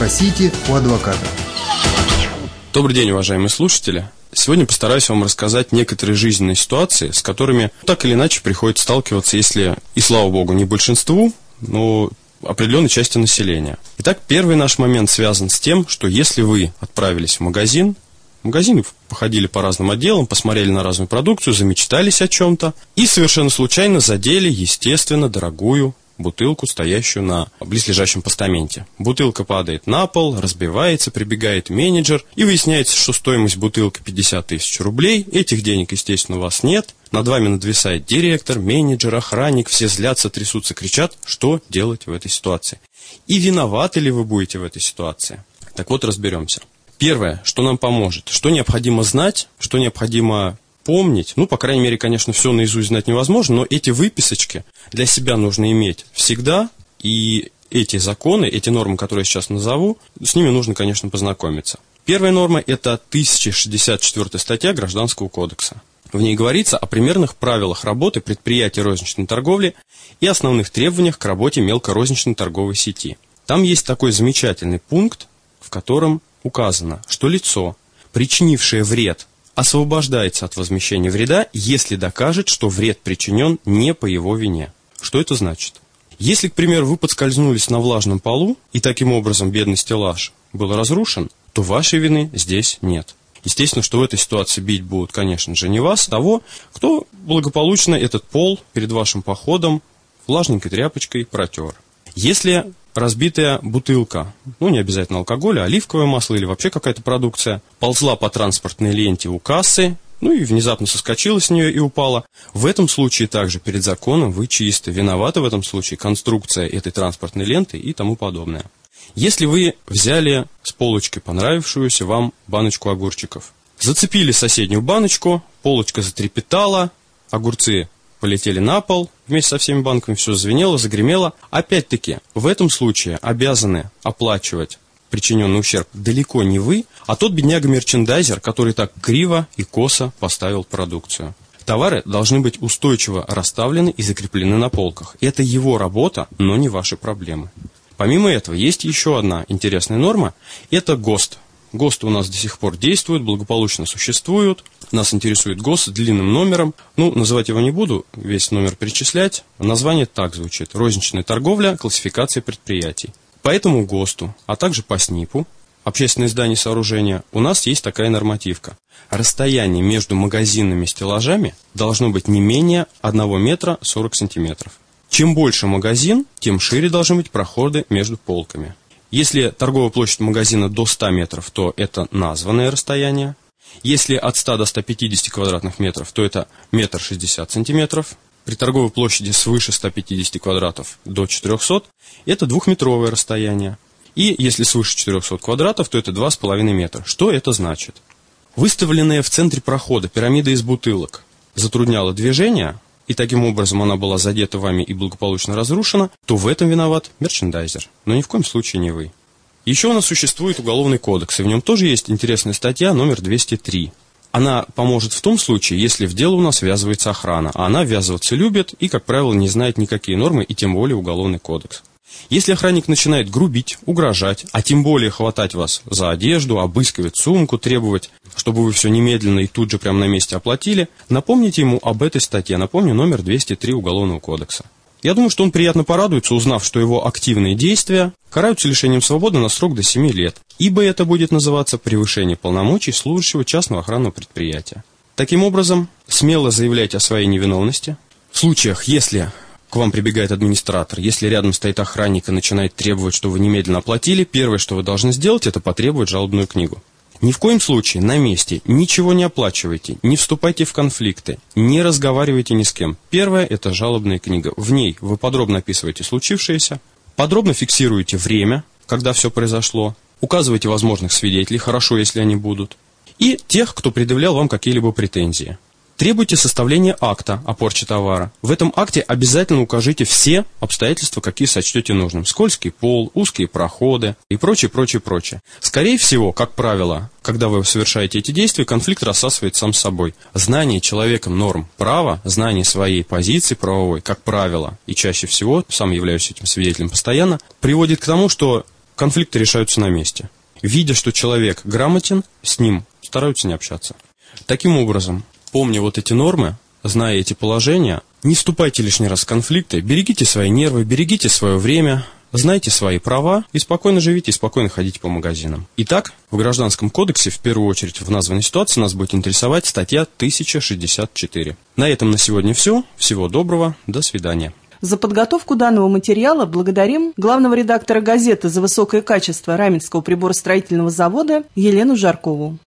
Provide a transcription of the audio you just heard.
Спросите у адвоката. Добрый день, уважаемые слушатели. Сегодня постараюсь вам рассказать некоторые жизненные ситуации, с которыми так или иначе приходится сталкиваться, если, и слава богу, не большинству, но определенной части населения. Итак, первый наш момент связан с тем, что если вы отправились в магазин походили по разным отделам, посмотрели на разную продукцию, замечтались о чем-то и совершенно случайно задели, естественно, дорогую бутылку, стоящую на близлежащем постаменте. Бутылка падает на пол, разбивается, прибегает менеджер, и выясняется, что стоимость бутылки 50 тысяч рублей. Этих денег, естественно, у вас нет. Над вами надвисает директор, менеджер, охранник, все злятся, трясутся, кричат, что делать в этой ситуации. И виноваты ли вы будете в этой ситуации? Так вот, разберемся. Первое, что нам поможет, что необходимо знать, что необходимо помнить, по крайней мере, конечно, все наизусть знать невозможно, но эти выписочки для себя нужно иметь всегда, и эти законы, эти нормы, которые я сейчас назову, с ними нужно, конечно, познакомиться. Первая норма – это 1064 статья Гражданского кодекса. В ней говорится о примерных правилах работы предприятий розничной торговли и основных требованиях к работе мелкорозничной торговой сети. Там есть такой замечательный пункт, в котором указано, что лицо, причинившее вред, освобождается от возмещения вреда, если докажет, что вред причинен не по его вине. Что это значит? Если, к примеру, вы подскользнулись на влажном полу, и таким образом бедный стеллаж был разрушен, то вашей вины здесь нет. Естественно, что в этой ситуации бить будут, конечно же, не вас, а того, кто благополучно этот пол перед вашим походом влажненькой тряпочкой протер. Если разбитая бутылка, не обязательно алкоголь, а оливковое масло или вообще какая-то продукция, ползла по транспортной ленте у кассы, и внезапно соскочила с нее и упала, в этом случае также перед законом вы чисты. Виновата в этом случае конструкция этой транспортной ленты и тому подобное. Если вы взяли с полочки понравившуюся вам баночку огурчиков, зацепили соседнюю баночку, полочка затрепетала, огурцы полетели на пол, вместе со всеми банками все зазвенело, загремело. Опять-таки, в этом случае обязаны оплачивать причиненный ущерб далеко не вы, а тот бедняга-мерчендайзер, который так криво и косо поставил продукцию. Товары должны быть устойчиво расставлены и закреплены на полках. Это его работа, но не ваши проблемы. Помимо этого, есть еще одна интересная норма – это ГОСТ. ГОСТы у нас до сих пор действуют, благополучно существуют. Нас интересует ГОСТ с длинным номером. Называть его не буду, весь номер перечислять. Название так звучит: розничная торговля, классификация предприятий. По этому ГОСТу, а также по СНИПу, общественные здания и сооружения, у нас есть такая нормативка. Расстояние между магазинными стеллажами должно быть не менее 1 метра 40 сантиметров. Чем больше магазин, тем шире должны быть проходы между полками. Если торговая площадь магазина до 100 метров, то это названное расстояние. Если от 100 до 150 квадратных метров, то это 1,60 сантиметров. При торговой площади свыше 150 квадратов до 400 это 2-метровое расстояние. И если свыше 400 квадратов, то это 2,5 метра. Что это значит? Выставленная в центре прохода пирамида из бутылок затрудняла движение, и таким образом она была задета вами и благополучно разрушена, то в этом виноват мерчендайзер, но ни в коем случае не вы. Еще у нас существует Уголовный кодекс, и в нем тоже есть интересная статья номер 203. Она поможет в том случае, если в дело у нас ввязывается охрана, а она ввязываться любит и, как правило, не знает никакие нормы, и тем более Уголовный кодекс. Если охранник начинает грубить, угрожать, а тем более хватать вас за одежду, обыскивать сумку, требовать, чтобы вы все немедленно и тут же прямо на месте оплатили, напомните ему об этой статье, напомню, номер 203 Уголовного кодекса. Я думаю, что он приятно порадуется, узнав, что его активные действия караются лишением свободы на срок до 7 лет, ибо это будет называться превышение полномочий служащего частного охранного предприятия. Таким образом, смело заявляйте о своей невиновности. В случаях, если к вам прибегает администратор, если рядом стоит охранник и начинает требовать, что вы немедленно оплатили, первое, что вы должны сделать, это потребовать жалобную книгу. Ни в коем случае на месте ничего не оплачивайте, не вступайте в конфликты, не разговаривайте ни с кем. Первое – это жалобная книга. В ней вы подробно описываете случившееся, подробно фиксируете время, когда все произошло, указываете возможных свидетелей, хорошо, если они будут, и тех, кто предъявлял вам какие-либо претензии. Требуйте составления акта о порче товара. В этом акте обязательно укажите все обстоятельства, какие сочтете нужным. Скользкий пол, узкие проходы и прочее, прочее, прочее. Скорее всего, как правило, когда вы совершаете эти действия, конфликт рассасывает сам собой. Знание человеком норм права, знание своей позиции правовой, как правило, и чаще всего, сам являюсь этим свидетелем постоянно, приводит к тому, что конфликты решаются на месте. Видя, что человек грамотен, с ним стараются не общаться. Таким образом, помня вот эти нормы, зная эти положения, не вступайте лишний раз в конфликты, берегите свои нервы, берегите свое время, знайте свои права и спокойно живите, и спокойно ходите по магазинам. Итак, в Гражданском кодексе, в первую очередь в названной ситуации, нас будет интересовать статья 1064. На этом на сегодня все. Всего доброго. До свидания. За подготовку данного материала благодарим главного редактора газеты «За высокое качество» Раменского приборостроительного завода Елену Жаркову.